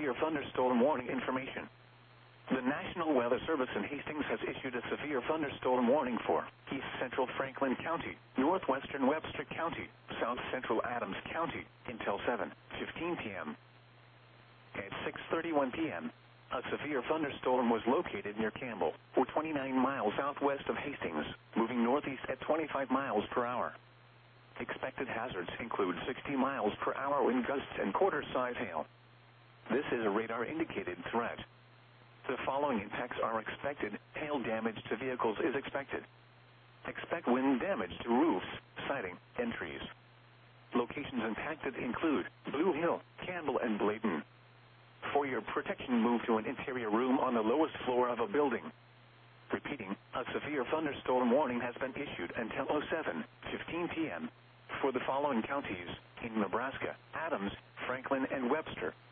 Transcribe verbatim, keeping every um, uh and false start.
severe thunderstorm warning information. The National Weather Service in Hastings has issued a severe thunderstorm warning for East Central Franklin County, Northwestern Webster County, South Central Adams County until seven fifteen p m At six thirty-one p m, a severe thunderstorm was located near Campbell, or twenty-nine miles southwest of Hastings, moving northeast at twenty-five miles per hour. Expected hazards include sixty miles per hour wind gusts and quarter-size hail. This is a radar-indicated threat. The following impacts are expected. Hail damage to vehicles is expected. Expect wind damage to roofs, siding, and trees. Locations impacted include Blue Hill, Campbell, and Bladen. For your protection, move to an interior room on the lowest floor of a building. Repeating, a severe thunderstorm warning has been issued until oh seven fifteen p m for the following counties in Nebraska: Adams, Franklin, and Webster.